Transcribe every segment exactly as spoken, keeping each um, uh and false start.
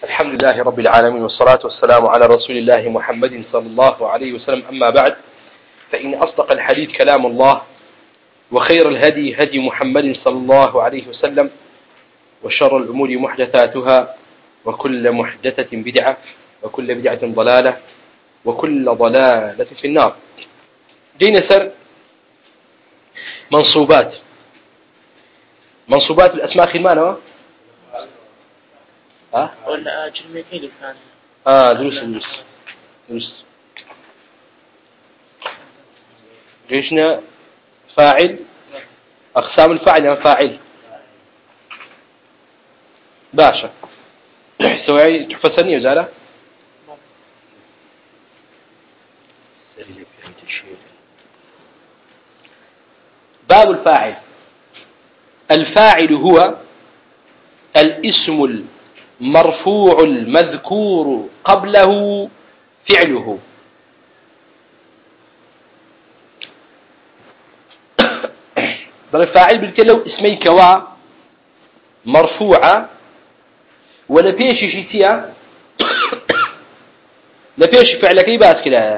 الحمد لله رب العالمين، والصلاة والسلام على رسول الله محمد صلى الله عليه وسلم. أما بعد، فإن أصدق الحديث كلام الله، وخير الهدي هدي محمد صلى الله عليه وسلم، وشر الأمور محدثاتها، وكل محدثة بدعة، وكل بدعة ضلالة، وكل ضلالة في النار. جينا سر منصوبات منصوبات الأسماء خلمانة ها؟ ولا كلمتين كان آه دروس دروس دروس جيشنا فاعل، أقسام الفاعل فاعل باشا سوي تحفة سنية وزالة باب الفاعل. الفاعل هو الاسم المرفوع المذكور قبله فعله. بل الفاعل بالكلو اسمي كوا مرفوعة ولا بيش شتيا لا بيش فعلك يباس كلا.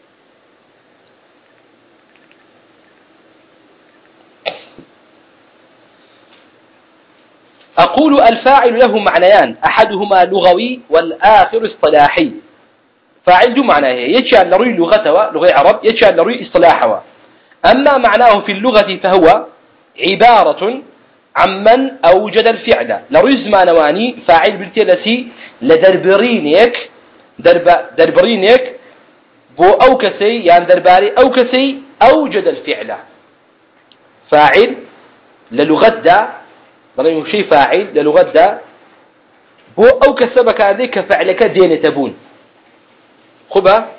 أقول الفاعل له معنيان، أحدهما لغوي والآخر اصطلاحي. فاعل دو معناه يجعل لروي لغته لغة عرب، يجعل لروي اصطلاحه. أما معناه في اللغة فهو عبارة عن من أوجد الفعل. لروي زمانواني فاعل بالتلسي لدربرينيك درب دربرينيك بو أو كسي يعني درباري أو كسي أوجد الفعل. فاعل للغة دا ضريم شيء فاعل للغة دا بو أو كسبك هذيك فعلك دين تبون خبا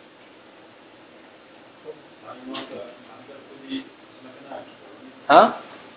ها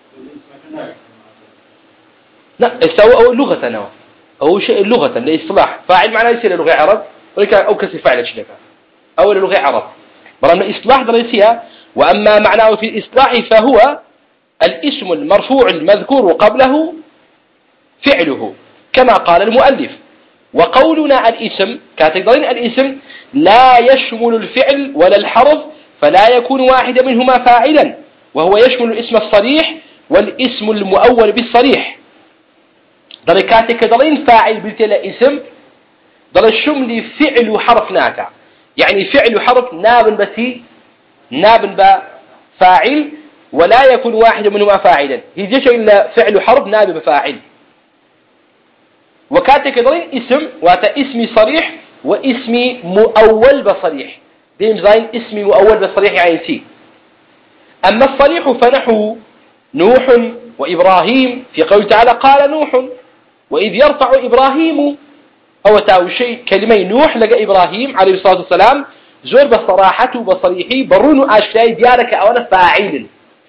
لا يسوي أو لغة نوع أو شيء لغة لإصلاح. فاعل معناه يصير لغة عرب ولكن أو كسب فعل شلك أو لغة عرب برنا إصلاح دريسيها. وأما معناه في الإصلاح فهو الاسم المرفوع المذكور قبله فعله كما قال المؤلف. وقولنا الاسم كاتقدرين الاسم لا يشمل الفعل ولا الحرف، فلا يكون واحدا منهما فاعلا، وهو يشمل الاسم الصريح والاسم المؤول بالصريح. ضل كاتقدرين فاعل بالتلا اسم ضل الشمل فعل حرف ناكع، يعني فعل حرف ناب بسي ناب بفاعل، ولا يكون واحد منهما فاعلا. يجيش إلا فعل حرف نائب فاعل. وكاتك ضرين اسم واتا اسمي صريح واسمي مؤول بصريح. ديم زين اسمي مؤول بصريح يعني سي. أما الصريح فنحو نوح وإبراهيم في قول تعالى قال نوح وإذ يرفع إبراهيم أو تاو شيء كلمة نوح لقى إبراهيم عليه الصلاة والسلام زور بصراحته بصريحي برون آشتاي ديارك أولا فاعل.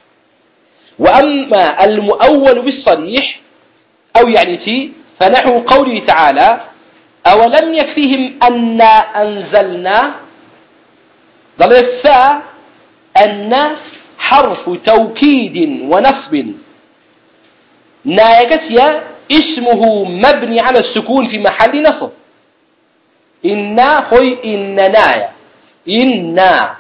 وأما المؤول بالصريح أو يعني تي فنحو قوله تعالى أولم يكفيهم أن أنزلنا ضل الثاء أن حرف توكيد ونصب نايكسيا اسمه مبني على السكون في محل نصب. إنا خوي إننا إنا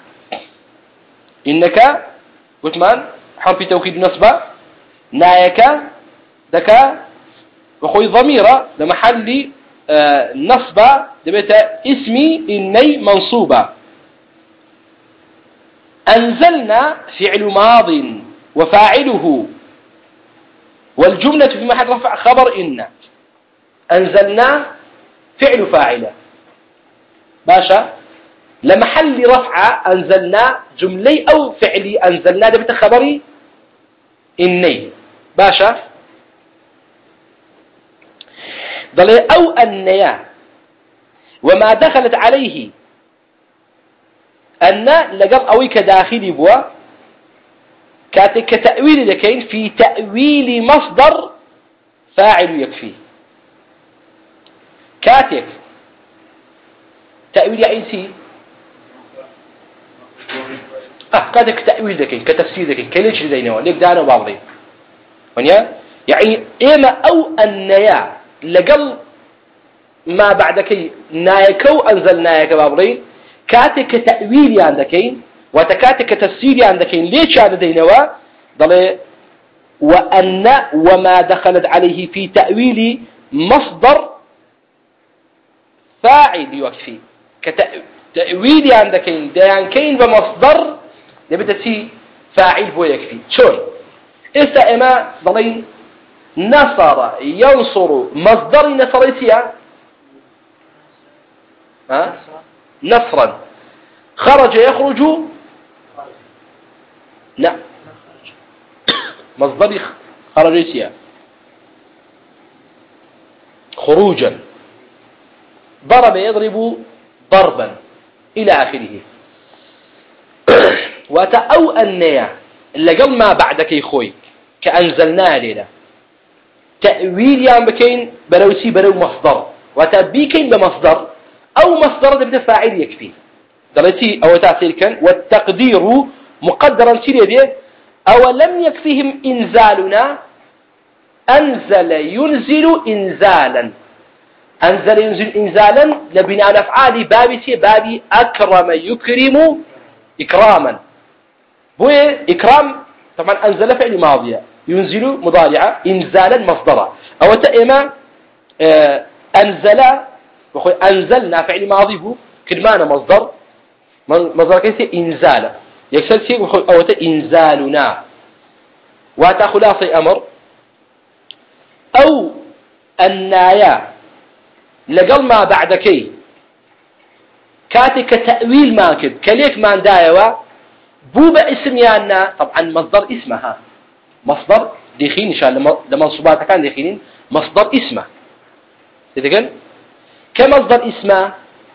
إنك وثمان حرف توكيد نصبة نايكا دكا وخوي ضميرة لمحل آه نصبة دبيت اسمي إني منصوبة. أنزلنا فعل ماض وفاعله، والجملة في محل رفع خبر إن. أنزلنا فعل فاعلة باشا لمحل رفع أنزلنا جملي أو فعلي أنزلنا دبيت خبري إني باشا ضل أو أنيا وما دخلت عليه أن لقب أوي كداخلي بوا كاتك كتأويل لكين في تأويل مصدر فاعل يكفي. كاتك تأويل عيسي آه كاتك تأويل لكين كتفسير لكين كليش لدينا ليك دانا وبعضي ونيا يعني إما أو أنيا لقل ما بعدك نايكو أنزل نايك بابرين كاتك تأويل عندكين وتكاتك تفسير عندكين ليش هذا دينوا ضل وأن وما دخلت عليه في تأويل مصدر فاعل يكفي كتأويل عندكين ديان كين بمصدر يبدأ فاعل بو يكفي شون إسا إما ضلين نصر ينصر مصدر نصريتيا ها نصرا خرج يخرج لا مصدر خرجيتيا خروجا ضرب يضرب ضربا إلى آخره وتأو النية اللي قل ما بعدك يخوي كأنزلناه لنا تأويل يام بكين بلوسي بلو مصدر وتبيكين بمصدر أو مصدر ده فاعل يكفي دلتي أو تأثير كان والتقدير مقدرا سيريا أو لم يكفيهم إنزالنا أنزل ينزل إنزالا أنزل ينزل إنزالا لبناء الأفعال بابي سي بابي أكرم يكرم إكراما بوي إكرام طبعا أنزل فعل ماضية ينزل مضارعة إنزالا مصدرا أو تأما آه أنزل وخوي أنزلنا فعل ماضي هو كلمانا مصدر مصدر كيسي إنزال يكسل سي وخوي أو إنزالنا واتا خلاصي أمر أو النايا لقل ما بعدكي كاتك تأويل ماكد كليك ما ندايوا بوبا اسم يانا طبعا مصدر اسمها مصدر ديخين إن شاء الله لمنصوباتها كان ديخين مصدر اسمه تدقل كمصدر اسمه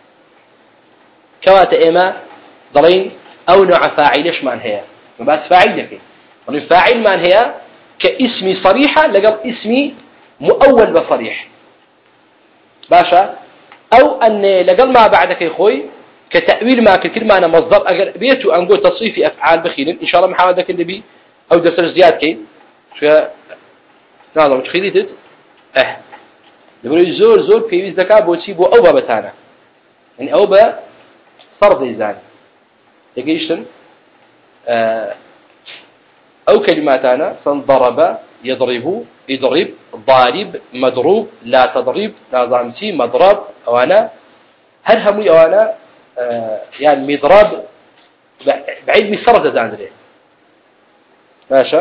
كوات إما ضلين أو نوع فاعل من هي ما بس فاعل لك فاعل من هي كاسم صريحة لقل اسمي مؤول بصريح باشا أو أن لقل ما بعدك يا خوي كتأويل ما كلمة أنا مصدر أجر بيتو أنقول تصريف أفعال بخيل إن شاء الله محاولة ذاك النبي أو درس زياد كين شو نعم مش خليتت أه يقولوا زور زور في ذكاء بوسيبو أو بابتانا يعني أو با فرض إزان يجيشن أه أو كلماتنا فانضرب يضرب يضرب ضارب مضروب لا تضرب نظامتي مضرب أو أنا هل هم أو أنا آه يعني مضرب بعيد من فرد زاندري ماشي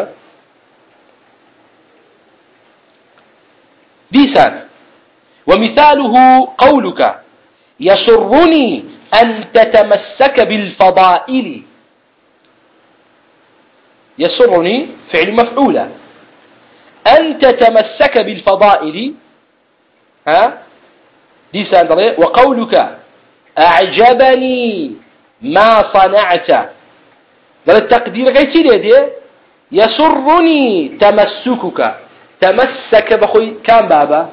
بيسان ومثاله قولك يسرني أن تتمسك بالفضائل يسرني فعل مفعولة أن تتمسك بالفضائل ها دي ساندري وقولك أعجبني ما صنعت ده التقدير غير دي يسرني تمسكك تمسك بخوي كان بابا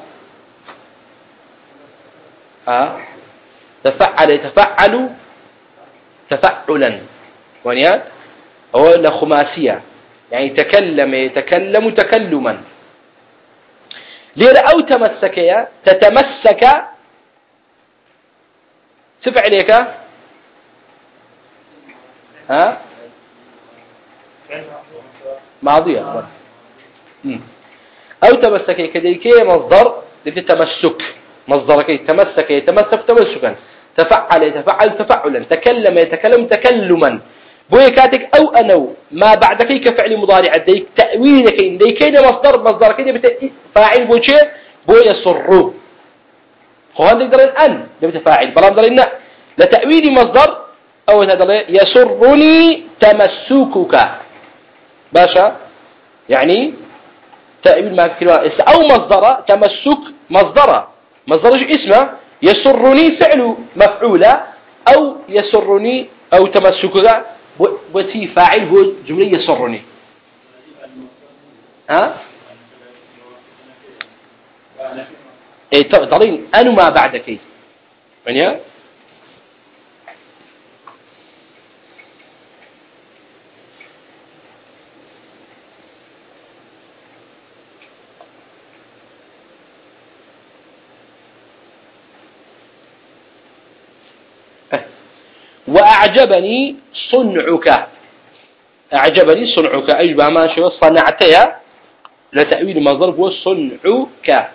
ها تفعل يتفعل تفعلا ونيات هو لخماسية يعني تكلم يتكلم تكلما ليه أو تمسك يا تتمسك تفعل يك ها ماضية أو تمسك كذلك مصدر للتمسك مصدر كي تمسك يتمسك تمسكا تفعل يتفعل تفعلا تكلم يتكلم تكلما بوي كاتك أو أنو ما بعد كي كفعل مضارع ديك تأويل كين ديكين مصدر مصدر كين فاعل بوشي بوي يسرو هو هذا يقدر أن يبت فاعل بلا مدرين لتأويل مصدر أو هذا يسرني تمسكك باشا يعني تأويل ما كلمة أو مصدر تمسك مصدر مصدر اسمه يسرني فعل مفعولة أو يسرني أو تمسكك وتي فاعل هو جملة يسرني ها إيه تضلين أنا ما بعدك يعني وأعجبني صنعك أعجبني صنعك أي بما شو صنعتها لتأويل ما ضرب وصنعك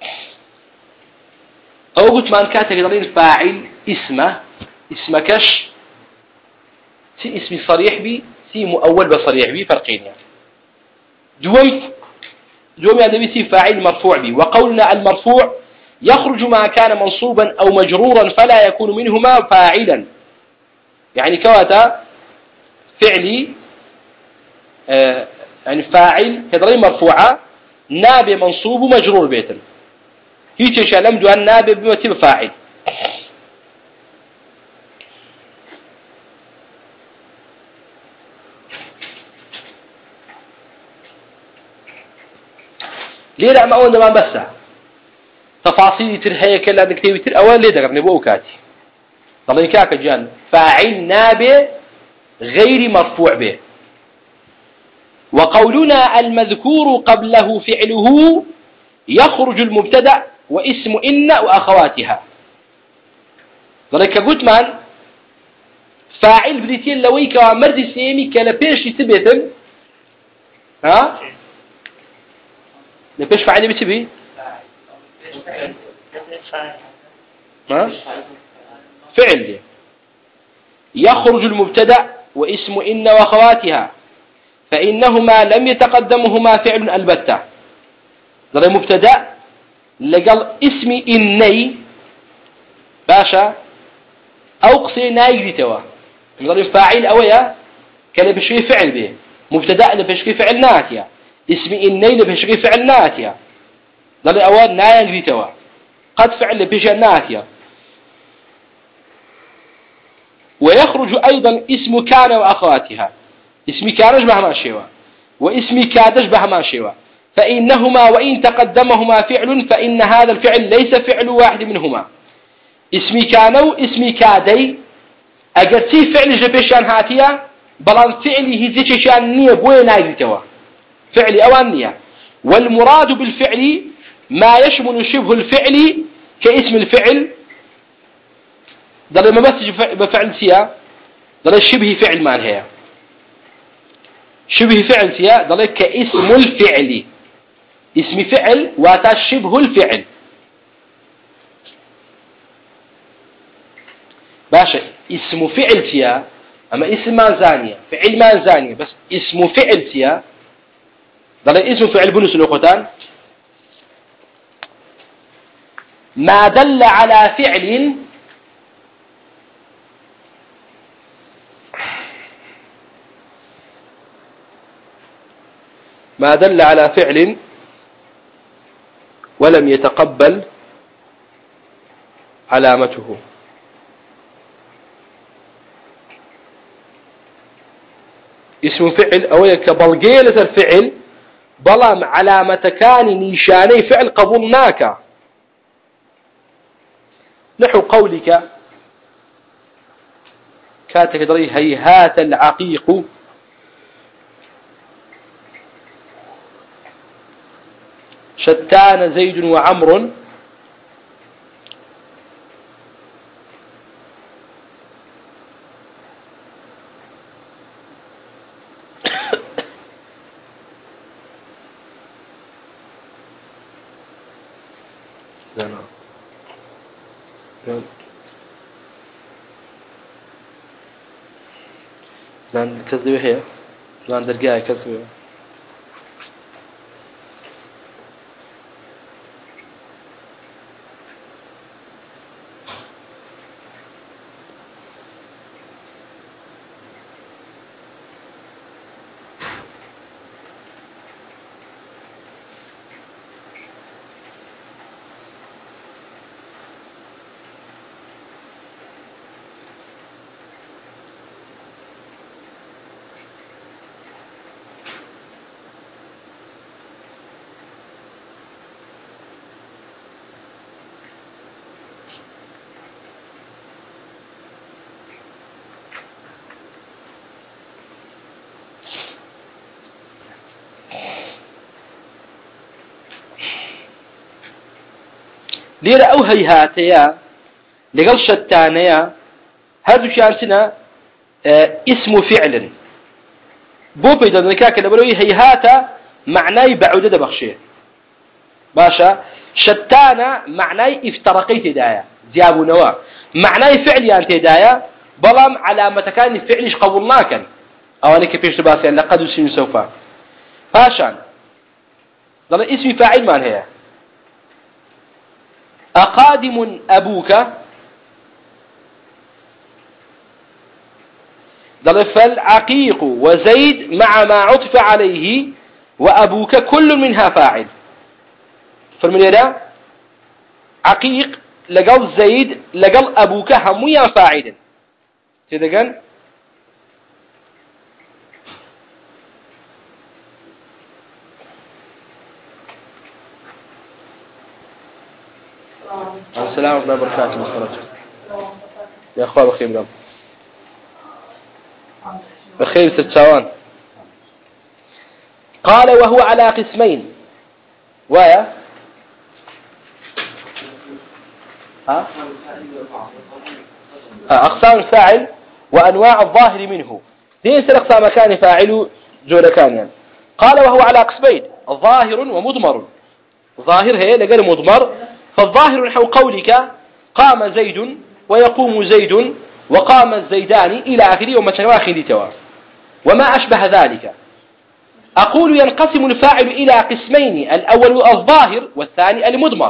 أو قلت ما أنكاتك يضرين فاعل اسمه اسمكش سي اسمي صريح بي سي مؤول بصريح بي فرقين يعني دوم دوم يعني سي فاعل مرفوع بي وقولنا المرفوع يخرج ما كان منصوبا أو مجرورا فلا يكون منهما فاعلا يعني كواتا فعلي آه يعني فاعل كذلك مرفوعة نابي منصوب ومجرور بيتا هيك شيء لم دوان نابي بمتي بفاعل ليه لا ما أول ما بس تفاصيل ترهي كلا نكتبي تر أول ليه دقرني بوكاتي ضلني كاك جان فاعل نابي غير مرفوع به وقولنا المذكور قبله فعله يخرج المبتدأ واسم إن وأخواتها ذلك قلت من فاعل بريتين لويك ومرد سيمي كالبيش يتبتن ها لبيش فاعل بتبي ها فعل يخرج المبتدأ واسم إن وأخواتها فإنهما لم يتقدمهما فعل البتة ذلك مبتدأ لقال اسم إني باشا أو قصي نايجري توا ذلك فاعل أويا كان بشكي فعل به مبتدأ لبشكي فعل ناتيا اسم إني لبشكي فعل ناتيا ذلك أول نايجري توا قد فعل لبشكي ناتيا ويخرج أيضا اسم كان وأخواتها اسم كان يشبه ما شيوا واسم كاد يشبه ما شيوا فإنهما وإن تقدمهما فعل فإن هذا الفعل ليس فعل واحد منهما اسم كان واسم كادي أجرتي فعل جبشان هاتيا بلان فعله زيشان نية بوي نايتوا فعل أوانية والمراد بالفعل ما يشمل شبه الفعل كاسم الفعل ضل ما بس بفعل سيا ضل شبه فعل ما هي شبه فعل سيا ضل كاسم الفعل اسم فعل واتا شبه الفعل باشا اسم فعل سيا أما اسم ما زانية فعل ما زانية بس اسم فعل سيا ضل اسم فعل بنس الأخوتان ما دل على فعل ما دل على فعل ولم يتقبل علامته اسم فعل أو كبلغيلة الفعل بلام علامة كان نيشاني فعل قبولناك نحو قولك كاتك دري هيهات العقيق شتان زيد وعمر لا لا لا كذبه هي لا درجاء كذبه ليرة أو هيهاتيا لقل شتانيا هذا شانسنا اه اسم فعل بو بيدا ذكاك لبروي هيهات معناي بعودة بخشيه باشا شتانا معناي افترقيت دايا زياب نوا معناي فعل يعني تدايا بلام علامة كان فعلش قبولناك او انك فيش تباسي لقد وسين سوف باشا ضل اسم فاعل من هي أقادم أبوك ضل فالعقيق وزيد مع ما عطف عليه وأبوك كل منها فاعل فالمنيرة عقيق لقل زيد لقل أبوك هميا فاعل تدقن السلام عليكم ورحمة الله وبركاته يا أخوان بخير بلام بخير ستساوان قال وهو على قسمين ويا ها أقسام الفاعل وأنواع الظاهر منه ليس الأقسام كان فاعل جول كان يعني. قال وهو على قسمين ظاهر ومضمر ظاهر هي لقال مضمر فالظاهر نحو قولك قام زيد ويقوم زيد وقام الزيدان إلى آخره ومتواخذ توا وما أشبه ذلك أقول ينقسم الفاعل إلى قسمين الأول الظاهر والثاني المضمر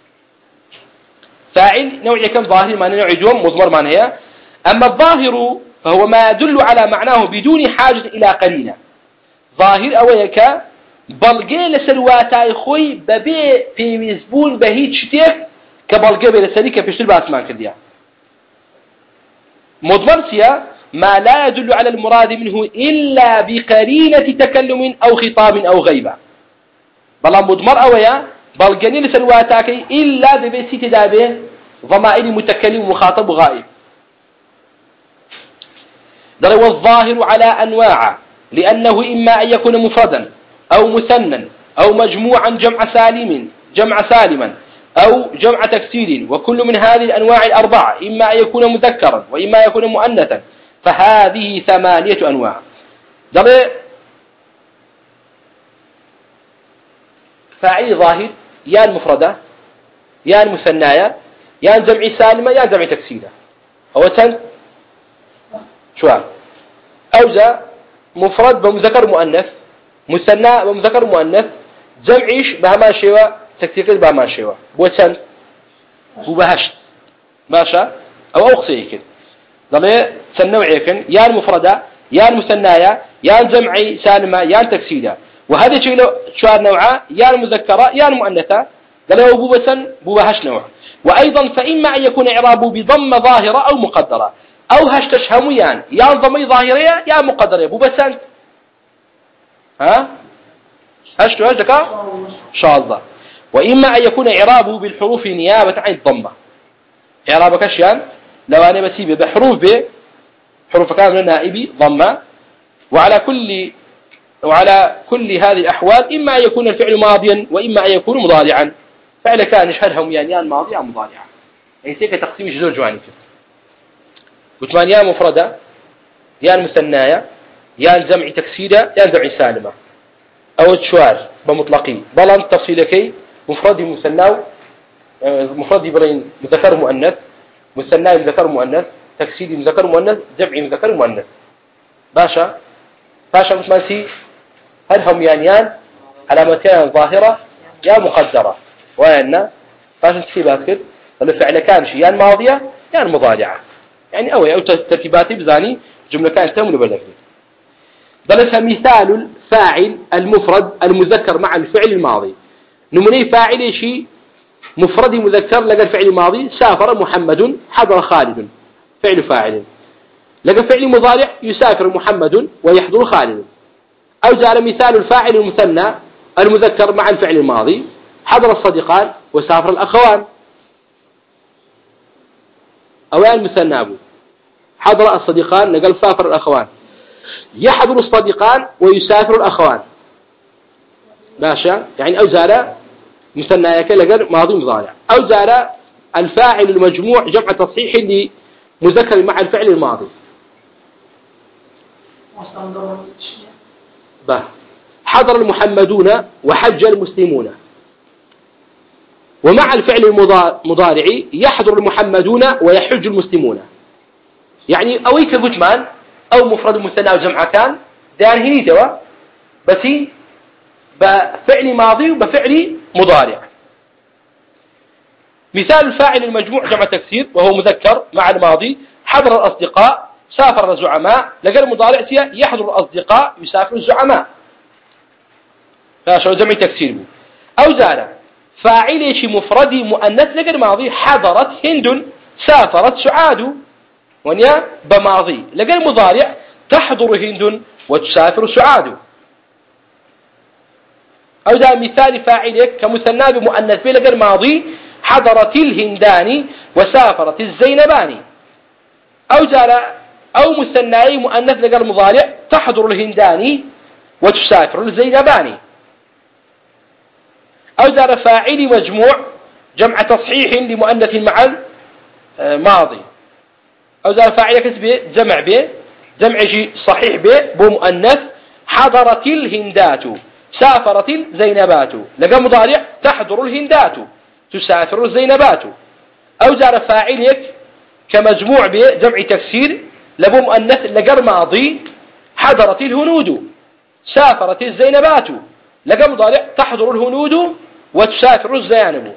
فاعل نوع كم ظاهر ما نوع جوم مضمر ما هي أما الظاهر فهو ما يدل على معناه بدون حاجة إلى قرينة ظاهر أويك بلغي لسلواتاي خوي ببي في مزبون بهيج شتيك كبلغي لسليك في شتل باسمان كرديا مضمر سيا ما لا يدل على المراد منه إلا بقرينة تكلم أو خطاب أو غيبة بلا مضمر أويا بلغني لسلواتاكي إلا ببي سيت دابه ضمائر متكلم ومخاطب وغائب دلو الظاهر على أنواع لأنه إما أن يكون مفردا أو مثنى أو مجموعا جمع سالم جمع سالما أو جمع تكسير وكل من هذه الأنواع الأربعة إما أن يكون مذكرا وإما أن يكون مؤنثا فهذه ثمانية أنواع دلو فاعل ظاهر يا المفردة يا المثناية يا جمع سالمة يا جمع تكسيرة هو تن شو أوزا مفرد بمذكر مؤنث مثنى بمذكر مؤنث جمعيش بهما شيوا تكسير بهما شيوا بوتن وبهشت ماشا أو أخصي كده ضمي تنوعي كن يا المفردة يا المثناية يا جمع سالمة يا تكسيرة وهذا شيء شوار نوعا يا المذكرة يا المؤنثة قالوا بوبة بوهش نوع وأيضا فإما أن يكون إعرابه بضم ظاهرة أو مقدرة أو هش تشهميان يا ضمي ظاهرية يا مقدرة بوبة ها هش هش دكا إن شاء الله وإما أن يكون إعرابه بالحروف نيابة عن الضمة إعرابك أشيان لو أنا بسيبه بحروف ب حروف كاملة نائبي ضمة وعلى كل وعلى كل هذه الأحوال إما أن يكون الفعل ماضيا وإما أن يكون مضارعا فعل كان يشهدهم يعني يا ماضيا مضارعا يعني سيك تقسيم جزور جوانب قلت يا مفردة يا المثناية يا الجمع تكسيرة يا الجمع سالمة أو الشوار بمطلقين بلان تفصيلكي مفرد مثنى مفرد برين مذكر مؤنث مثنى مذكر مؤنث تكسير مذكر مؤنث جمع مذكر مؤنث باشا باشا مثل هل هم يانيان علامتان ظاهرة يا مقدرة وأن باشا تكتبها كده الفعل كان شيء يان ماضية يان مضارعة يعني أو أو ترتيبات بزاني جملة كانت تمر بدل ضلتها مثال الفاعل المفرد المذكر مع الفعل الماضي نمني فاعل شيء مفرد مذكر لقى الفعل الماضي سافر محمد حضر خالد فعل فاعل لقى فعل مضارع يسافر محمد ويحضر خالد أو جاء مثال الفاعل المثنى المذكر مع الفعل الماضي حضر الصديقان وسافر الأخوان أو المثنى أبو حضر الصديقان لقى سافر الأخوان يحضر الصديقان ويسافر الأخوان باشا يعني أو زال مثنى يكل لقى ماضي مضارع أو زال الفاعل المجموع جمع تصحيح مذكر مع الفعل الماضي. به حضر المحمدون وحج المسلمون، ومع الفعل المضارع يحضر المحمدون ويحج المسلمون. يعني أوي كبتمان أو مفرد مثنى وجمع كان دان هني توا بس بفعل ماضي وبفعل مضارع. مثال الفاعل المجموع جمع تكسير وهو مذكر مع الماضي حضر الأصدقاء سافر الزعماء، لقى المضارع يحضر الأصدقاء يسافر الزعماء، فشو جمع تكسير بو. أو زال فاعل شي مفرد مؤنث لقى الماضي حضرت هند سافرت سعاد، ونيا بماضي لقى المضارع تحضر هند وتسافر سعاد. أو زال مثال فاعلك كمثنى بمؤنث لقى الماضي حضرت الهندان وسافرت الزينبان. أو زال أو مثنى مؤنث لقى المضارع تحضر الهندان وتسافر الزينبان. أو زال فاعل مجموع جمع تصحيح لمؤنث مع الماضي. أو زال فاعل كسب جمع به جمع صحيح به بمؤنث حضرت الهندات سافرت الزينبات، لقى مضارع تحضر الهندات تسافر الزينبات. أو زال فاعلك كمجموع به جمع تكسير لبو مؤنث لقى الماضي حضرت الهنود سافرت الزينبات، لقى مضارع تحضر الهنود وتسافر الزيانب.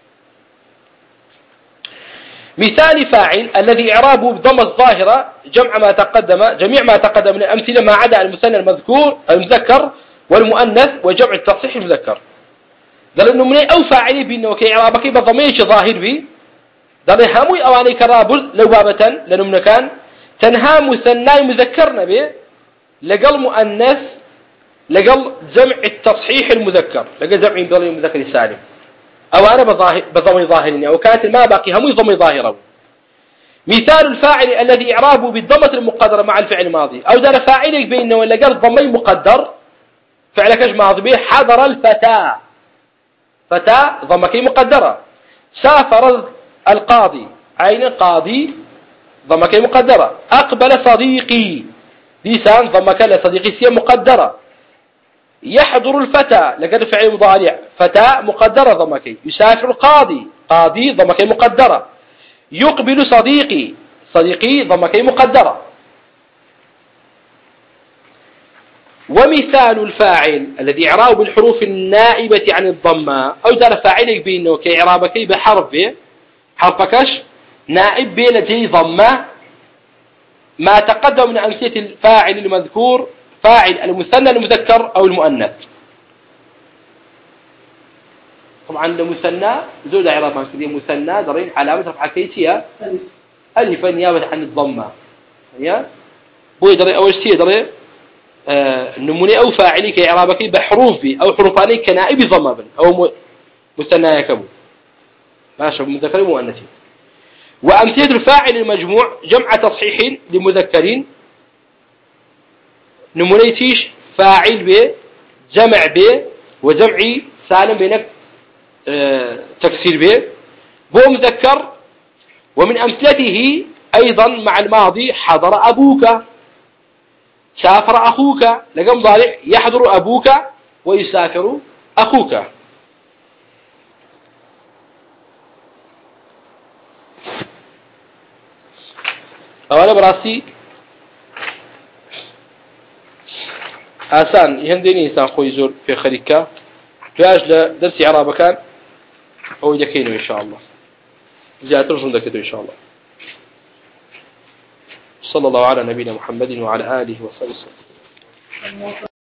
مثال فاعل الذي إعرابه بضم الظاهرة جمع ما تقدم جميع ما تقدم من الأمثلة ما عدا المثنى المذكور المذكر والمؤنث وجمع التصحيح المذكر. قال إنه من أو فاعل بينه كإعرابك بضمير ظاهر به قال هموي أواني كرابل لو بابة لأنه من كان تنها مثنى مذكرنا به لقل مؤنث لقل جمع التصحيح المذكر لقل جمع بضمير المذكر السالم أو أنا بضمير ظاهر أو كانت ما باقي هموي ضمير ظاهره. مثال الفاعل الذي إعرابه بالضمة المقدرة مع الفعل الماضي. أو ذا فاعلك بينه ولا قال ضمير مقدر فعلك ايش ماضي به حضر الفتاة فتاة ضمكي مقدرة. سافر القاضي عين قاضي ضمكي مقدرة. أقبل صديقي لسان ضمك لصديقي سي مقدرة. يحضر الفتى لقد فعل مضارع فتاة مقدرة ضمكي. يسافر القاضي قاضي ضمكي مقدرة. يقبل صديقي صديقي ضمكي مقدرة. ومثال الفاعل الذي إعرابه بالحروف النائبة عن الضمة. أو دار فاعلك بينه كإعرابك بحرف به حرفكش نائب به لدي ضمة ما تقدم من أمثلة الفاعل المذكور فاعل المثنى المذكر أو المؤنث. طبعا المثنى زود إعرابها كذي مثنى درين علامة رفع كيسية ألف نيابة عن الضمة يا بوي دري أول شيء دري آه نموني أو فاعلي كإعرابك بحروف بي أو حروفاني كنائب ضمة بن أو مثنى يكبو ماشي مذكر ومؤنث. وأمثلة الفاعل المجموع جمع تصحيح لمذكرين نمونيتيش فاعل به جمع به وجمع سالم بينك اه تكسير به بو مذكر. ومن أمثلته أيضا مع الماضي حضر أبوك سافر أخوك لقى مضارع يحضر أبوك ويسافر أخوك. أولا براسي آسان يهنديني إنسان خوي زور في خريكة فياش لدرس إعرابه كان أو يدكينه إن شاء الله زيادة رجل دكته إن شاء الله. صلى الله على نبينا محمد وعلى آله وصحبه وسلم.